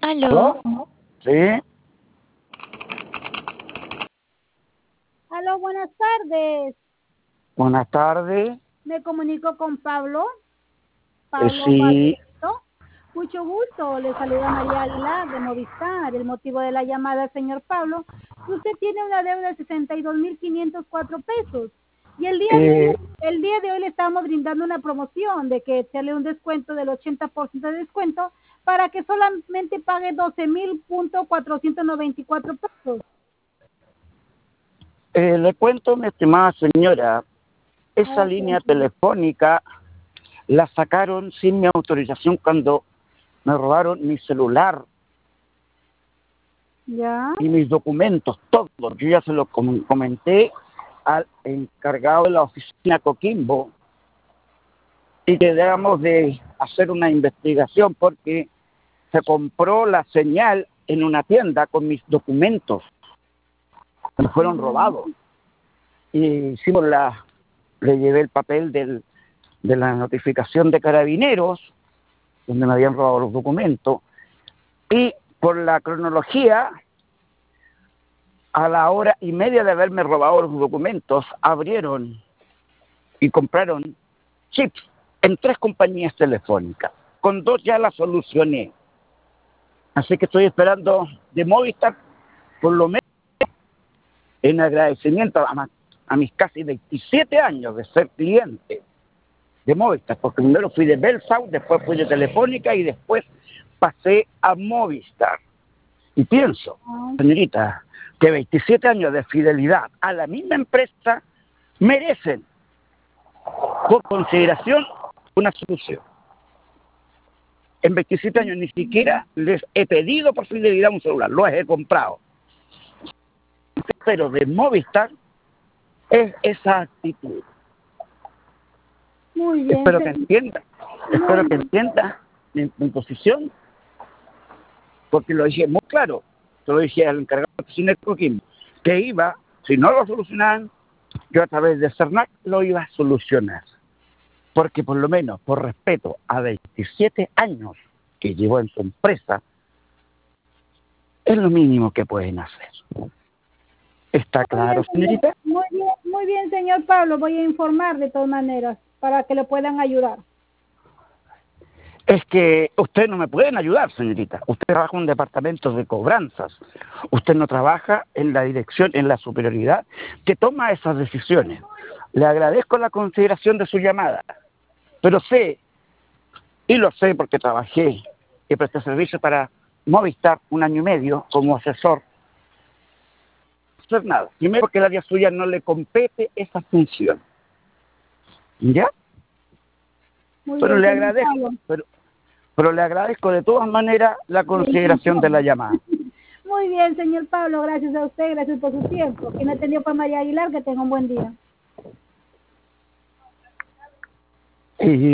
Aló. ¿Aló? Sí, Aló, buenas tardes. buenas tardes. Me comunico con Pablo. Pablo Sí, Barreto. Mucho gusto. Le saluda María Aguilar de Movistar. El motivo de la llamada, señor Pablo, usted tiene una deuda de 62.504 pesos. Y eh, el día de hoy le estamos brindando una promoción de que echarle un descuento del 80% de descuento para que solamente pague 12.494 pesos. le cuento, mi estimada señora, esa Ahora línea cuénteme. telefónica la sacaron sin mi autorización cuando me robaron mi celular ¿Ya? y mis documentos, todo. Yo ya se lo comenté al encargado de la oficina Coquimbo y que debamos de hacer una investigación porque se compró la señal en una tienda con mis documentos, me fueron robados. Y hicimos le llevé el papel de la notificación de Carabineros, donde me habían robado los documentos, y por la cronología, a la hora y media de haberme robado los documentos, abrieron y compraron chips en 3 compañías telefónicas. Con 2 ya la solucioné. Así que estoy esperando de Movistar, por lo menos en agradecimiento a mis casi 27 años de ser cliente de Movistar, porque primero fui de Belsau, después fui de Telefónica y después pasé a Movistar. Y pienso, señorita, que 27 años de fidelidad a la misma empresa merecen, por consideración, una solución. En 27 años ni siquiera les he pedido por fidelidad un celular, los he comprado. Pero de Movistar es esa actitud. Muy bien, Espero que entienda, espero muy que bien. entienda mi posición, porque lo dije muy claro, se lo dije al encargado de oficina de Coquimbo, que iba, si no lo solucionaban, yo a través de CERNAC lo iba a solucionar, porque por lo menos por respeto a 27 años que llevó en su empresa, es lo mínimo que pueden hacer. ¿Está claro, señorita? Muy bien, señor Pablo. Voy a informar de todas maneras para que le puedan ayudar. Es que usted no me pueden ayudar, señorita. Usted trabaja en un departamento de cobranzas. Usted no trabaja en la dirección, en la superioridad que toma esas decisiones. Le agradezco la consideración de su llamada, pero sé, y lo sé porque trabajé y presté servicio para Movistar 1 año y medio como asesor. No hacer nada. Primero porque el área suya no le compete esa función. ¿Ya? Muy Pero bien, le señor agradezco, Pablo. pero le agradezco de todas maneras la La consideración de intención. la llamada. Muy bien, señor Pablo. Gracias a usted. Gracias por su tiempo. Quien atendió fue María Aguilar. Que tenga un buen día. Y